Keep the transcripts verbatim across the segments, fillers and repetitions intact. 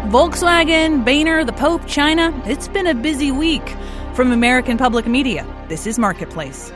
Volkswagen, Boehner, the Pope, China. It's been a busy week. From American Public Media, this is Marketplace.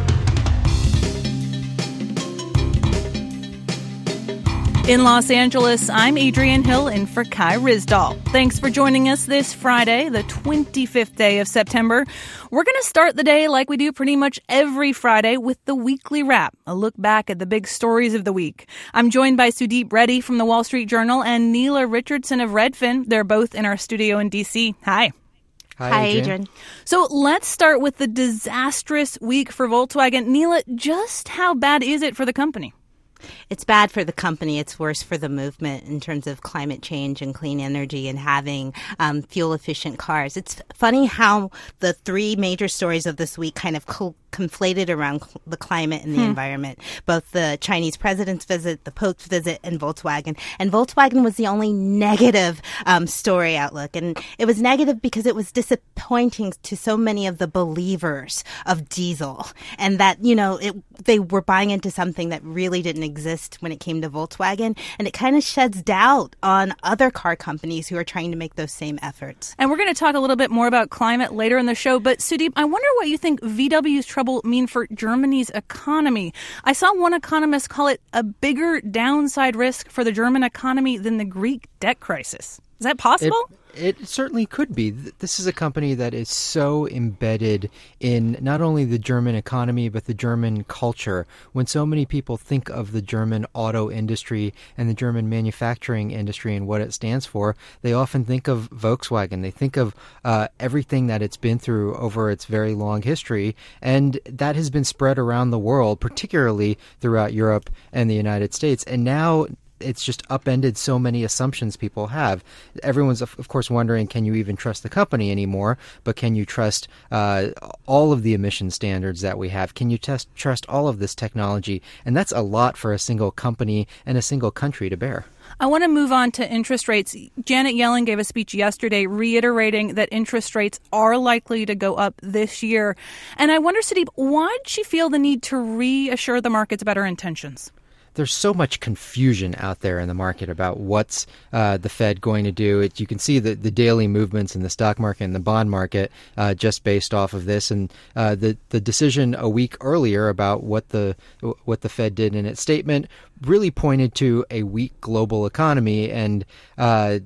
In Los Angeles, I'm Adrienne Hill in for Kai Ryssdal. Thanks for joining us this Friday, the twenty-fifth day of September. We're going to start the day like we do pretty much every Friday with the weekly wrap, a look back at the big stories of the week. I'm joined by Sudeep Reddy from the Wall Street Journal and Neela Richardson of Redfin. They're both in our studio in D C. Hi. Hi, Hi, Adrienne. Adrienne. So let's start with the disastrous week for Volkswagen. Neela, just how bad is it for the company? It's bad for the company. It's worse for the movement in terms of climate change and clean energy and having um, fuel-efficient cars. It's funny how the three major stories of this week kind of co- conflated around cl- the climate and the hmm. environment, both the Chinese president's visit, the Pope's visit, and Volkswagen. And Volkswagen was the only negative um, story outlook. And it was negative because it was disappointing to so many of the believers of diesel and that, you know, it, they were buying into something that really didn't exist when it came to Volkswagen. And it kind of sheds doubt on other car companies who are trying to make those same efforts. And we're going to talk a little bit more about climate later in the show. But Sudeep, I wonder what you think V W's trouble mean for Germany's economy. I saw one economist call it a bigger downside risk for the German economy than the Greek debt crisis. Is that possible? It, it certainly could be. This is a company that is so embedded in not only the German economy, but the German culture. When so many people think of the German auto industry and the German manufacturing industry and what it stands for, they often think of Volkswagen. They think of uh, everything that it's been through over its very long history. And that has been spread around the world, particularly throughout Europe and the United States. And now it's just upended so many assumptions people have. Everyone's, of course, wondering, can you even trust the company anymore? But can you trust uh, all of the emission standards that we have? Can you test, trust all of this technology? And that's a lot for a single company and a single country to bear. I want to move on to interest rates. Janet Yellen gave a speech yesterday reiterating that interest rates are likely to go up this year. And I wonder, Sudeep, why did she feel the need to reassure the markets about her intentions? There's so much confusion out there in the market about what's uh, the Fed going to do. It, you can see the, the daily movements in the stock market and the bond market uh, just based off of this. And uh, the the decision a week earlier about what the what the Fed did in its statement really pointed to a weak global economy and uh,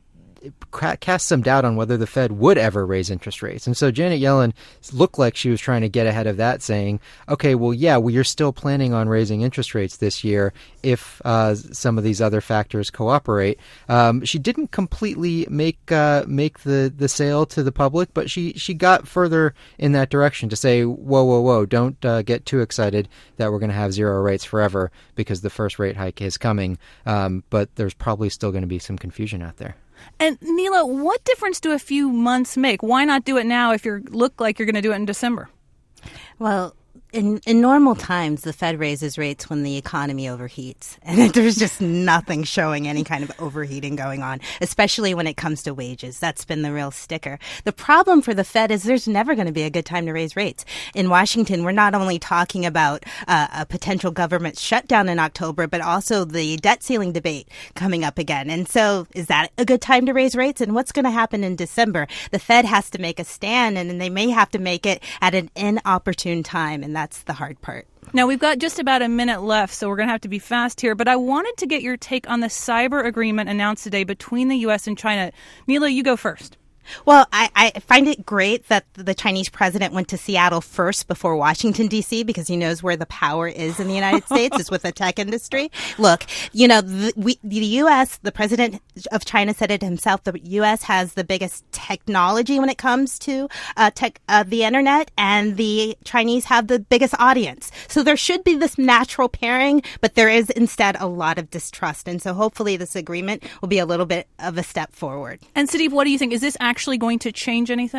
cast some doubt on whether the Fed would ever raise interest rates. And so Janet Yellen looked like she was trying to get ahead of that, saying, okay, well, yeah, well, you're still planning on raising interest rates this year if uh, some of these other factors cooperate. Um, she didn't completely make uh, make the, the sale to the public, but she, she got further in that direction to say, whoa, whoa, whoa, don't uh, get too excited that we're going to have zero rates forever because the first rate hike is coming. Um, but there's probably still going to be some confusion out there. And Neela, what difference do a few months make? Why not do it now if you look like you're going to do it in December? Well, in, in normal times, the Fed raises rates when the economy overheats. And there's just nothing showing any kind of overheating going on, especially when it comes to wages. That's been the real sticker. The problem for the Fed is there's never going to be a good time to raise rates. In Washington, we're not only talking about uh, a potential government shutdown in October, but also the debt ceiling debate coming up again. And so is that a good time to raise rates? And what's going to happen in December? The Fed has to make a stand, and they may have to make it at an inopportune time. And that's the hard part. Now, we've got just about a minute left, so we're going to have to be fast here. But I wanted to get your take on the cyber agreement announced today between the U S and China. Neela, you go first. Well, I, I find it great that the Chinese president went to Seattle first before Washington, D C, because he knows where the power is in the United States, is with the tech industry. Look, you know, the, we, the U S, the president of China said it himself, the U S has the biggest technology when it comes to uh, tech, uh, the internet, and the Chinese have the biggest audience. So there should be this natural pairing, but there is instead a lot of distrust. And so hopefully this agreement will be a little bit of a step forward. And Sudeep, what do you think? Is this actually going to change anything?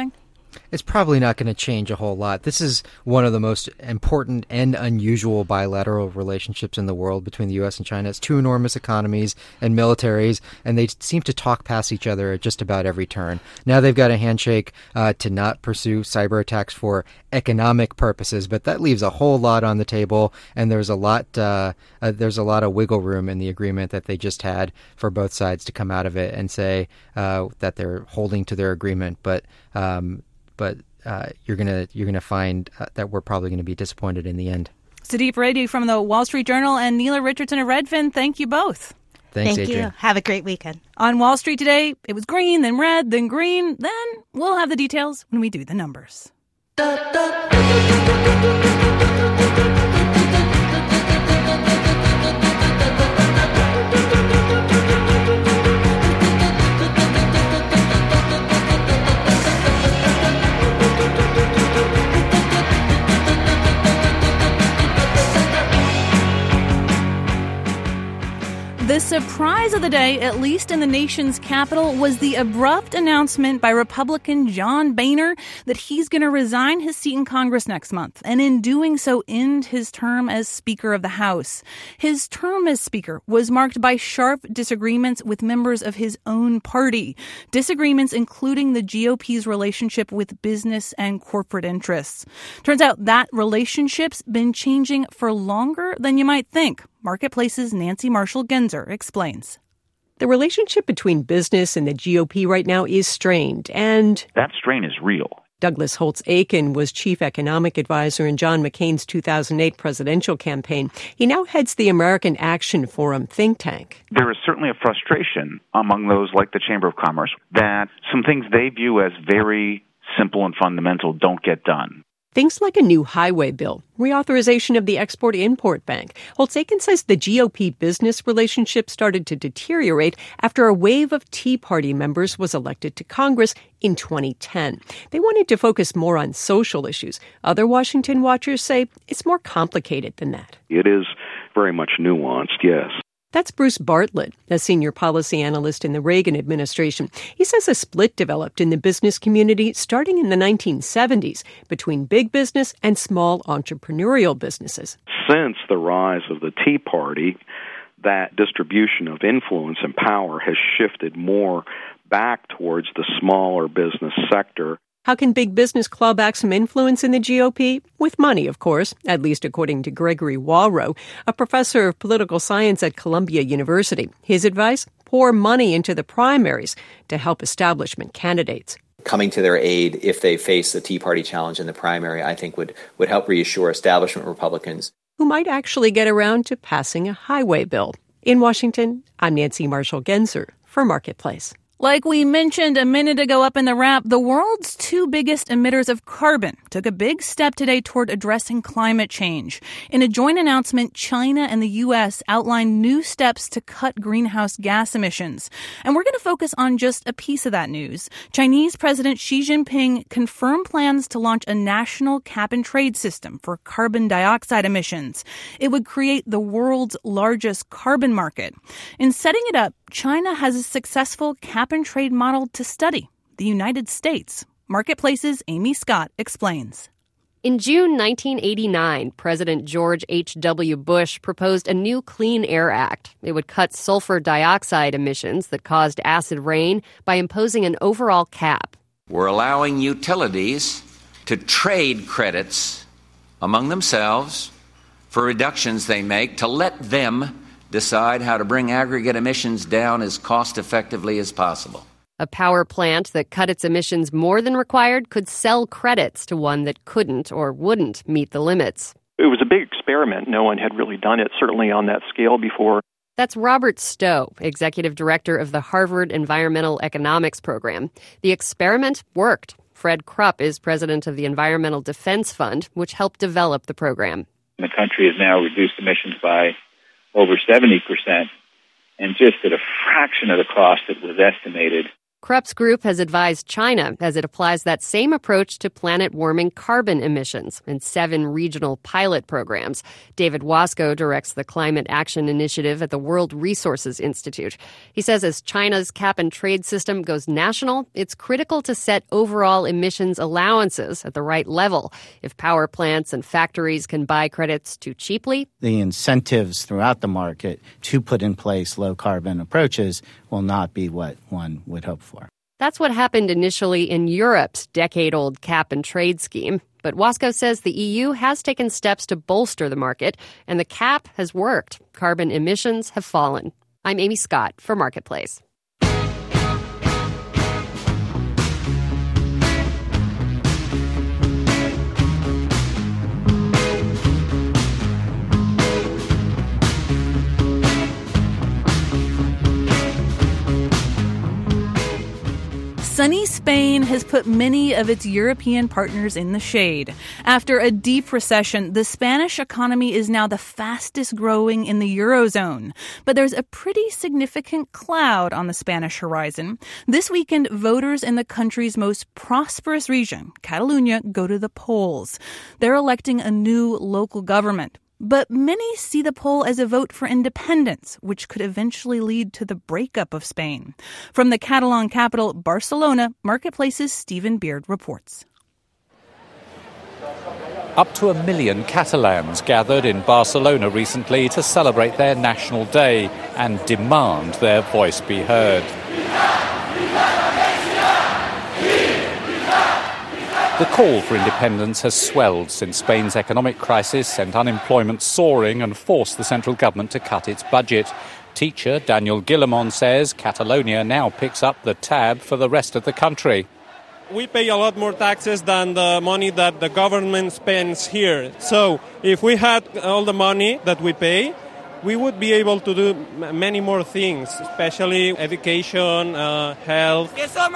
It's probably not going to change a whole lot. This is one of the most important and unusual bilateral relationships in the world between the U S and China. It's two enormous economies and militaries, and they seem to talk past each other at just about every turn. Now they've got a handshake uh, to not pursue cyber attacks for economic purposes, but that leaves a whole lot on the table, and there's a lot uh, uh, there's a lot of wiggle room in the agreement that they just had for both sides to come out of it and say uh, that they're holding to their agreement, but. Um, But uh, you're gonna you're gonna find uh, that we're probably going to be disappointed in the end. Sudeep Reddy from the Wall Street Journal and Neela Richardson of Redfin, thank you both. Thanks, Thank Adrian. you. Have a great weekend. On Wall Street today, it was green, then red, then green. Then we'll have the details when we do the numbers. The surprise of the day, at least in the nation's capital, was the abrupt announcement by Republican John Boehner that he's going to resign his seat in Congress next month, and in doing so end his term as Speaker of the House. His term as Speaker was marked by sharp disagreements with members of his own party, disagreements including the G O P's relationship with business and corporate interests. Turns out that relationship's been changing for longer than you might think. Marketplace's Nancy Marshall-Genzer explains. The relationship between business and the G O P right now is strained, and that strain is real. Douglas Holtz-Eakin was chief economic advisor in John McCain's two thousand eight presidential campaign. He now heads the American Action Forum think tank. There is certainly a frustration among those like the Chamber of Commerce that some things they view as very simple and fundamental don't get done. Things like a new highway bill, reauthorization of the Export-Import Bank. Holtz-Eakin says the G O P business relationship started to deteriorate after a wave of Tea Party members was elected to Congress in twenty ten. They wanted to focus more on social issues. Other Washington watchers say it's more complicated than that. It is very much nuanced, yes. That's Bruce Bartlett, a senior policy analyst in the Reagan administration. He says a split developed in the business community starting in the nineteen seventies between big business and small entrepreneurial businesses. Since the rise of the Tea Party, that distribution of influence and power has shifted more back towards the smaller business sector. How can big business claw back some influence in the G O P? With money, of course, at least according to Gregory Walrow, a professor of political science at Columbia University. His advice? Pour money into the primaries to help establishment candidates. Coming to their aid if they face the Tea Party challenge in the primary, I think would, would help reassure establishment Republicans. Who might actually get around to passing a highway bill. In Washington, I'm Nancy Marshall-Genzer for Marketplace. Like we mentioned a minute ago up in the wrap, the world's two biggest emitters of carbon took a big step today toward addressing climate change. In a joint announcement, China and the U S outlined new steps to cut greenhouse gas emissions. And we're going to focus on just a piece of that news. Chinese President Xi Jinping confirmed plans to launch a national cap-and-trade system for carbon dioxide emissions. It would create the world's largest carbon market. In setting it up, China has a successful cap-and-trade model to study, the United States. Marketplace's Amy Scott explains. In June nineteen eighty-nine, President George H W. Bush proposed a new Clean Air Act. It would cut sulfur dioxide emissions that caused acid rain by imposing an overall cap. We're allowing utilities to trade credits among themselves for reductions they make to let them decide how to bring aggregate emissions down as cost-effectively as possible. A power plant that cut its emissions more than required could sell credits to one that couldn't or wouldn't meet the limits. It was a big experiment. No one had really done it, certainly on that scale before. That's Robert Stowe, executive director of the Harvard Environmental Economics Program. The experiment worked. Fred Krupp is president of the Environmental Defense Fund, which helped develop the program. The country has now reduced emissions by over seventy percent, and just at a fraction of the cost that was estimated Krebs Group has advised China as it applies that same approach to planet-warming carbon emissions in seven regional pilot programs. David Wasco directs the Climate Action Initiative at the World Resources Institute. He says as China's cap-and-trade system goes national, it's critical to set overall emissions allowances at the right level. If power plants and factories can buy credits too cheaply, the incentives throughout the market to put in place low-carbon approaches will not be what one would hope for. That's what happened initially in Europe's decade-old cap-and-trade scheme. But Wasco says the E U has taken steps to bolster the market, and the cap has worked. Carbon emissions have fallen. I'm Amy Scott for Marketplace. Sunny Spain has put many of its European partners in the shade. After a deep recession, the Spanish economy is now the fastest growing in the Eurozone. But there's a pretty significant cloud on the Spanish horizon. This weekend, voters in the country's most prosperous region, Catalonia, go to the polls. They're electing a new local government. But many see the poll as a vote for independence, which could eventually lead to the breakup of Spain. From the Catalan capital, Barcelona, Marketplace's Stephen Beard reports. Up to a million Catalans gathered in Barcelona recently to celebrate their National Day and demand their voice be heard. The call for independence has swelled since Spain's economic crisis sent unemployment soaring and forced the central government to cut its budget. Teacher Daniel Guillamon says Catalonia now picks up the tab for the rest of the country. We pay a lot more taxes than the money that the government spends here. So if we had all the money that we pay, we would be able to do many more things, especially education, uh, health.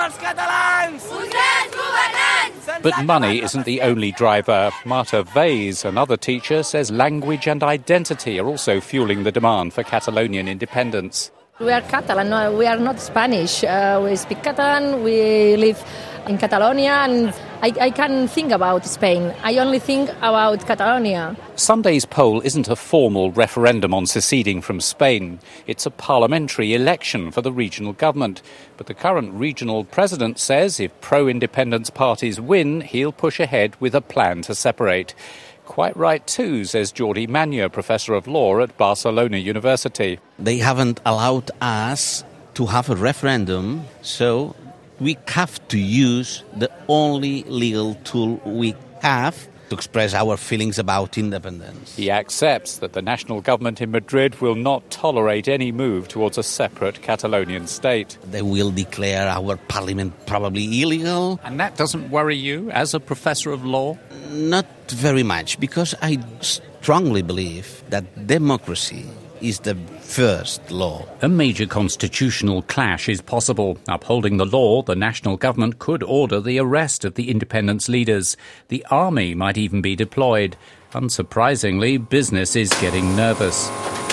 But money isn't the only driver. Marta Vaz, another teacher, says language and identity are also fueling the demand for Catalonian independence. We are Catalan, no, we are not Spanish. Uh, we speak Catalan, we live in Catalonia, and I, I can't think about Spain. I only think about Catalonia. Sunday's poll isn't a formal referendum on seceding from Spain. It's a parliamentary election for the regional government. But the current regional president says if pro-independence parties win, he'll push ahead with a plan to separate. Quite right too, says Jordi Manya, professor of law at Barcelona University. They haven't allowed us to have a referendum, so we have to use the only legal tool we have to express our feelings about independence. He accepts that the national government in Madrid will not tolerate any move towards a separate Catalonian state. They will declare our parliament probably illegal. And that doesn't worry you as a professor of law? Not very much, because I strongly believe that democracy is the first law. A major constitutional clash is possible. Upholding the law, the national government could order the arrest of the independence leaders. The army might even be deployed. Unsurprisingly, business is getting nervous.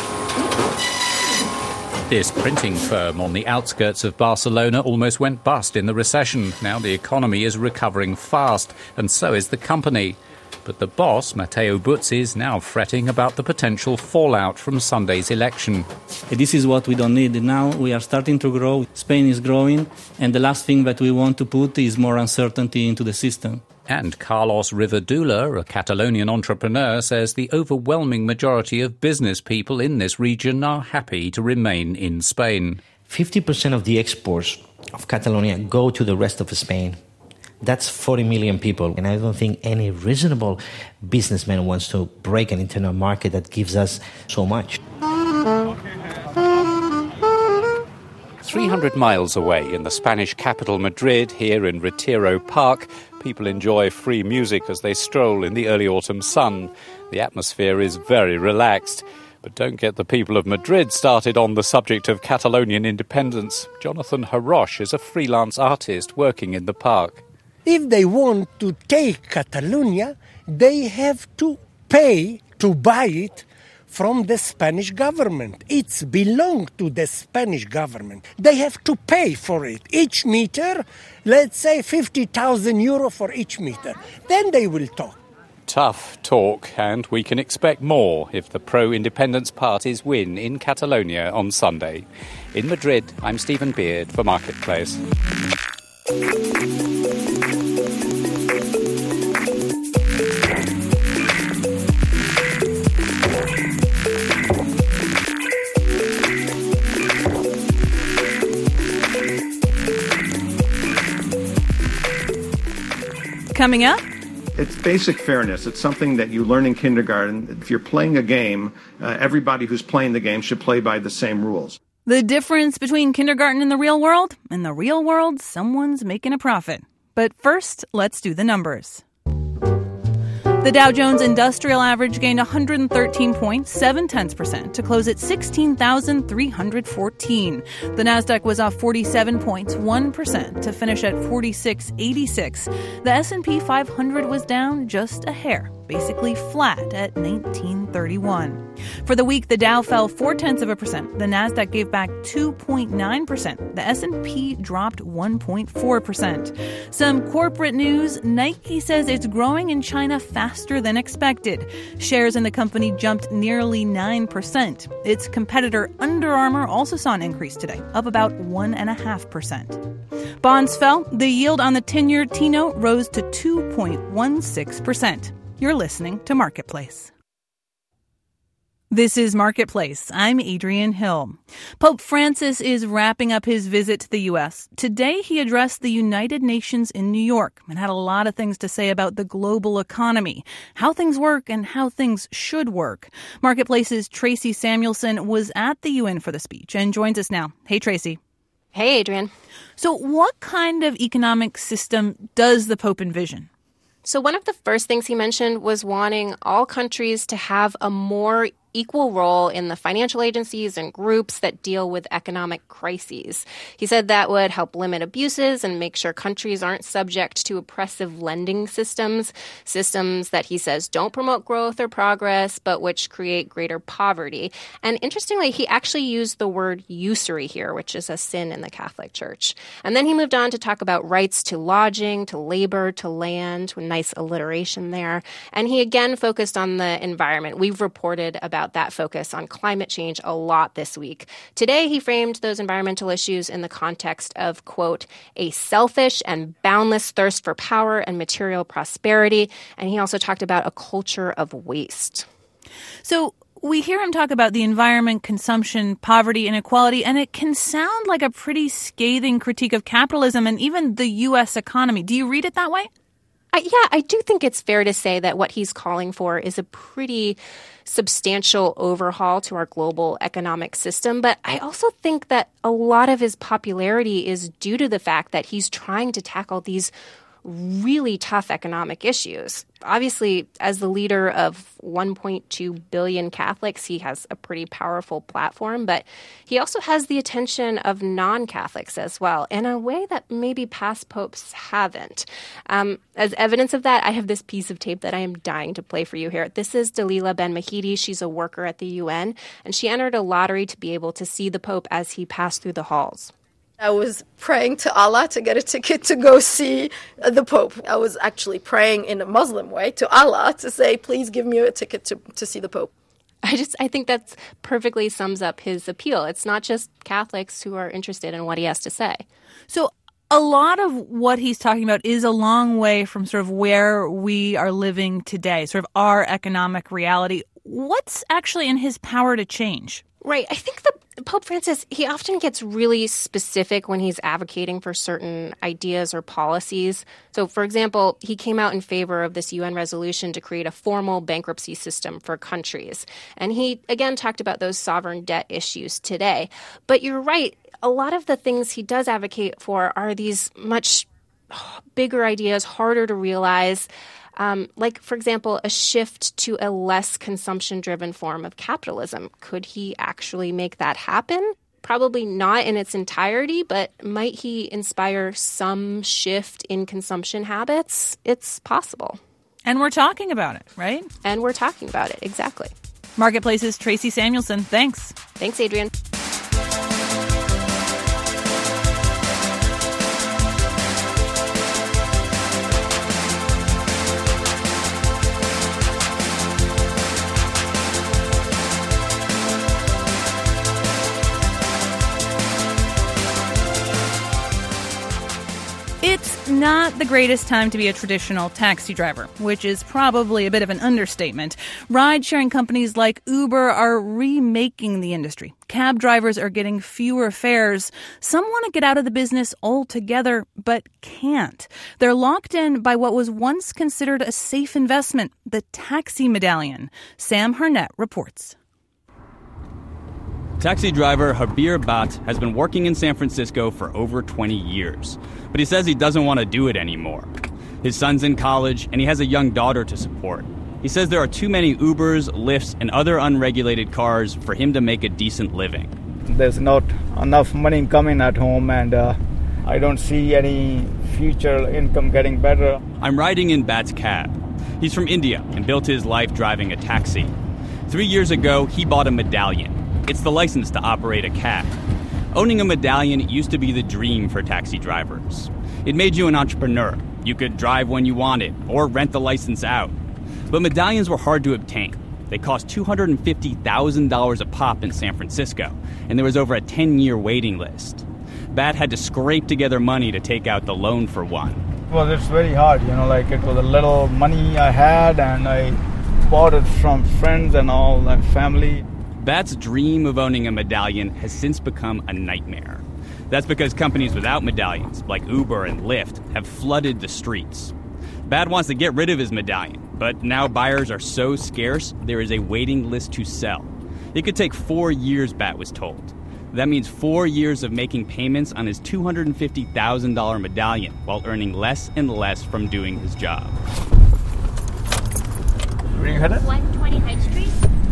This printing firm on the outskirts of Barcelona almost went bust in the recession. Now the economy is recovering fast, and so is the company. But the boss, Mateo Butz, is now fretting about the potential fallout from Sunday's election. This is what we don't need. Now we are starting to grow. Spain is growing, and the last thing that we want to put is more uncertainty into the system. And Carlos Rivadula, a Catalonian entrepreneur, says the overwhelming majority of business people in this region are happy to remain in Spain. fifty percent of the exports of Catalonia go to the rest of Spain. That's forty million people, and I don't think any reasonable businessman wants to break an internal market that gives us so much. three hundred miles away in the Spanish capital Madrid, here in Retiro Park, people enjoy free music as they stroll in the early autumn sun. The atmosphere is very relaxed. But don't get the people of Madrid started on the subject of Catalonian independence. Jonathan Harosh is a freelance artist working in the park. If they want to take Catalonia, they have to pay to buy it from the Spanish government. It's belong to the Spanish government. They have to pay for it. Each meter, let's say fifty thousand euro for each meter. Then they will talk. Tough talk, and we can expect more if the pro-independence parties win in Catalonia on Sunday. In Madrid, I'm Stephen Beard for Marketplace. Coming up, it's basic fairness. It's something that you learn in kindergarten. If you're playing a game, uh, everybody who's playing the game should play by the same rules. the difference between kindergarten and the real world. In the real world, someone's making a profit. But first, let's do the numbers. The Dow Jones Industrial Average gained one hundred thirteen point seven percent to close at sixteen thousand three hundred fourteen. The Nasdaq was off forty-seven point one percent to finish at forty-six eighty-six. The S and P five hundred was down just a hair, basically flat at nineteen thirty-one. For the week, the Dow fell four tenths of a percent. The Nasdaq gave back two point nine percent. The S and P dropped one point four percent. Some corporate news: Nike says it's growing in China faster than expected. Shares in the company jumped nearly nine percent. Its competitor Under Armour also saw an increase today, up about one point five percent. Bonds fell. The yield on the ten-year T-note rose to two point one six percent. You're listening to Marketplace. This is Marketplace. I'm Adrienne Hill. Pope Francis is wrapping up his visit to the U S. Today, he addressed the United Nations in New York and had a lot of things to say about the global economy, how things work and how things should work. Marketplace's Tracy Samuelson was at the U N for the speech and joins us now. Hey, Tracy. Hey, Adrienne. So what kind of economic system does the Pope envision? So one of the first things he mentioned was wanting all countries to have a more equal role in the financial agencies and groups that deal with economic crises. He said that would help limit abuses and make sure countries aren't subject to oppressive lending systems, systems that he says don't promote growth or progress, but which create greater poverty. And interestingly, he actually used the word usury here, which is a sin in the Catholic Church. And then he moved on to talk about rights to lodging, to labor, to land, with nice alliteration there. And he again focused on the environment. We've reported about that focus on climate change a lot this week. Today, he framed those environmental issues in the context of, quote, a selfish and boundless thirst for power and material prosperity. And he also talked about a culture of waste. So we hear him talk about the environment, consumption, poverty, inequality, and it can sound like a pretty scathing critique of capitalism and even the U S economy. Do you read it that way? I, yeah, I do think it's fair to say that what he's calling for is a pretty substantial overhaul to our global economic system. But I also think that a lot of his popularity is due to the fact that he's trying to tackle these really tough economic issues. Obviously, as the leader of one point two billion Catholics, he has a pretty powerful platform, but he also has the attention of non-Catholics as well, in a way that maybe past popes haven't. Um, as evidence of that, I have this piece of tape that I am dying to play for you here. This is Dalila Ben-Mahidi. She's a worker at the U N, and she entered a lottery to be able to see the Pope as he passed through the halls. I was praying to Allah to get a ticket to go see the Pope. I was actually praying in a Muslim way to Allah to say, please give me a ticket to, to see the Pope. I just I think that perfectly sums up his appeal. It's not just Catholics who are interested in what he has to say. So a lot of what he's talking about is a long way from sort of where we are living today, sort of our economic reality. What's actually in his power to change? Right. I think the Pope Francis, he often gets really specific when he's advocating for certain ideas or policies. So, for example, he came out in favor of this U N resolution to create a formal bankruptcy system for countries. And he, again, talked about those sovereign debt issues today. But you're right. A lot of the things he does advocate for are these much bigger ideas, harder to realize. Um, like, for example, a shift to a less consumption-driven form of capitalism. Could he actually make that happen? Probably not in its entirety, but might he inspire some shift in consumption habits? It's possible. And we're talking about it, right? And we're talking about it, exactly. Marketplace's Tracy Samuelson, thanks. Thanks, Adrian. It's not the greatest time to be a traditional taxi driver, which is probably a bit of an understatement. Ride-sharing companies like Uber are remaking the industry. Cab drivers are getting fewer fares. Some want to get out of the business altogether, but can't. They're locked in by what was once considered a safe investment, the taxi medallion. Sam Harnett reports. Taxi driver Habir Bhatt has been working in San Francisco for over twenty years, but he says he doesn't want to do it anymore. His son's in college, and he has a young daughter to support. He says there are too many Ubers, Lyfts, and other unregulated cars for him to make a decent living. There's not enough money coming at home, and uh, I don't see any future income getting better. I'm riding in Bhatt's cab. He's from India and built his life driving a taxi. Three years ago, he bought a medallion. It's the license to operate a cab. Owning a medallion used to be the dream for taxi drivers. It made you an entrepreneur. You could drive when you wanted or rent the license out. But medallions were hard to obtain. They cost two hundred fifty thousand dollars a pop in San Francisco, and there was over a ten-year waiting list. Bhatt had to scrape together money to take out the loan for one. Well, it's very hard, you know, like it was a little money I had, and I bought it from friends and all, and family. Bhatt's dream of owning a medallion has since become a nightmare. That's because companies without medallions, like Uber and Lyft, have flooded the streets. Bhatt wants to get rid of his medallion, but now buyers are so scarce, there is a waiting list to sell. It could take four years, Bhatt was told. That means four years of making payments on his two hundred fifty thousand dollars medallion while earning less and less from doing his job. Where are you headed? one twenty High Street.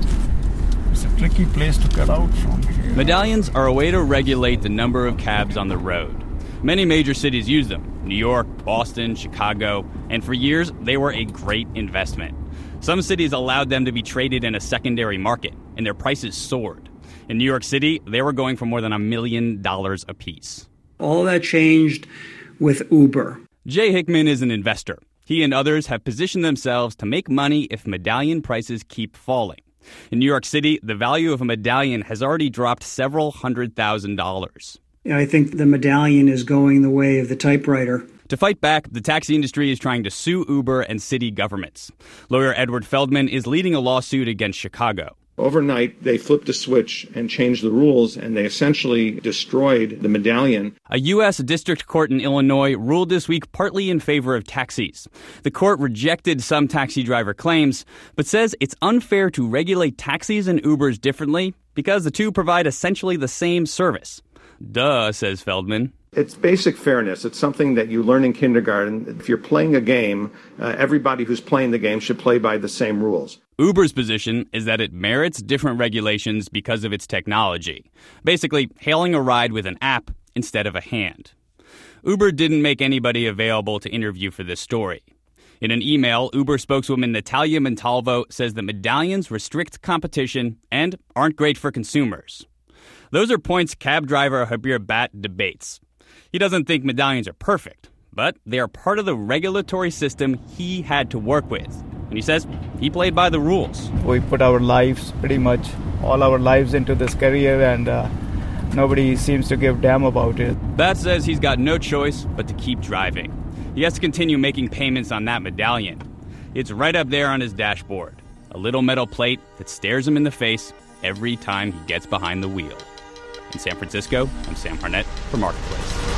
It's a tricky place to get out from here. Medallions are a way to regulate the number of cabs on the road. Many major cities use them: New York, Boston, Chicago, and for years they were a great investment. Some cities allowed them to be traded in a secondary market, and their prices soared. In New York City, they were going for more than a million dollars apiece. All that changed with Uber. Jay Hickman is an investor. He and others have positioned themselves to make money if medallion prices keep falling. In New York City, the value of a medallion has already dropped several hundred thousand dollars. I think the medallion is going the way of the typewriter. To fight back, the taxi industry is trying to sue Uber and city governments. Lawyer Edward Feldman is leading a lawsuit against Chicago. Overnight, they flipped a switch and changed the rules, and they essentially destroyed the medallion. A U S district court in Illinois ruled this week partly in favor of taxis. The court rejected some taxi driver claims, but says it's unfair to regulate taxis and Ubers differently because the two provide essentially the same service. Duh, says Feldman. It's basic fairness. It's something that you learn in kindergarten. If you're playing a game, uh, everybody who's playing the game should play by the same rules. Uber's position is that it merits different regulations because of its technology. Basically, hailing a ride with an app instead of a hand. Uber didn't make anybody available to interview for this story. In an email, Uber spokeswoman Natalia Montalvo says that medallions restrict competition and aren't great for consumers. Those are points cab driver Habir Bhatt debates. He doesn't think medallions are perfect, but they are part of the regulatory system he had to work with. And he says he played by the rules. We put our lives, pretty much all our lives, into this career, and uh, nobody seems to give a damn about it. Bhatt says he's got no choice but to keep driving. He has to continue making payments on that medallion. It's right up there on his dashboard, a little metal plate that stares him in the face every time he gets behind the wheel. In San Francisco, I'm Sam Harnett for Marketplace.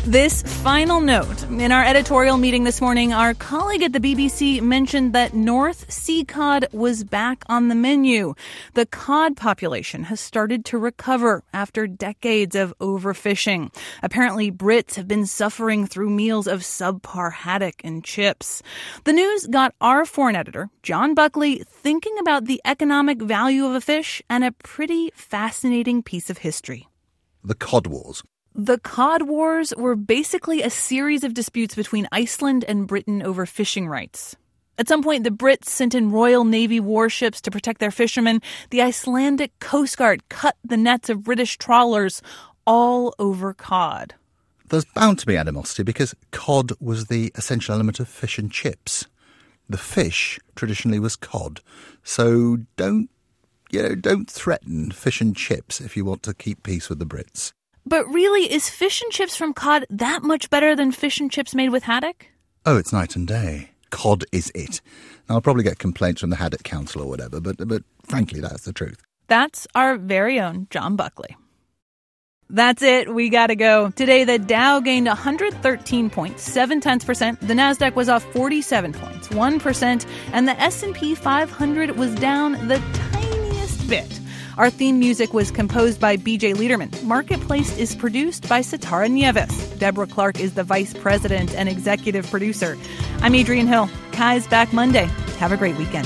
This final note. In our editorial meeting this morning, our colleague at the B B C mentioned that North Sea cod was back on the menu. The cod population has started to recover after decades of overfishing. Apparently, Brits have been suffering through meals of subpar haddock and chips. The news got our foreign editor, John Buckley, thinking about the economic value of a fish and a pretty fascinating piece of history. The Cod Wars. The Cod Wars were basically a series of disputes between Iceland and Britain over fishing rights. At some point, the Brits sent in Royal Navy warships to protect their fishermen. The Icelandic Coast Guard cut the nets of British trawlers, all over cod. There's bound to be animosity because cod was the essential element of fish and chips. The fish traditionally was cod. So don't, you know, don't threaten fish and chips if you want to keep peace with the Brits. But really, is fish and chips from cod that much better than fish and chips made with haddock? Oh, it's night and day. Cod is it. Now, I'll probably get complaints from the Haddock Council or whatever, but but frankly, that's the truth. That's our very own John Buckley. That's it. We gotta go. Today, the Dow gained one hundred thirteen point seven percent. The Nasdaq was off forty-seven points, one percent. And the S and P five hundred was down the tiniest bit. Our theme music was composed by B J Liederman. Marketplace is produced by Sitara Nieves. Deborah Clark is the vice president and executive producer. I'm Adrienne Hill. Kai's back Monday. Have a great weekend.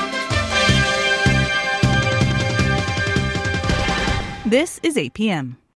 This is eight p.m.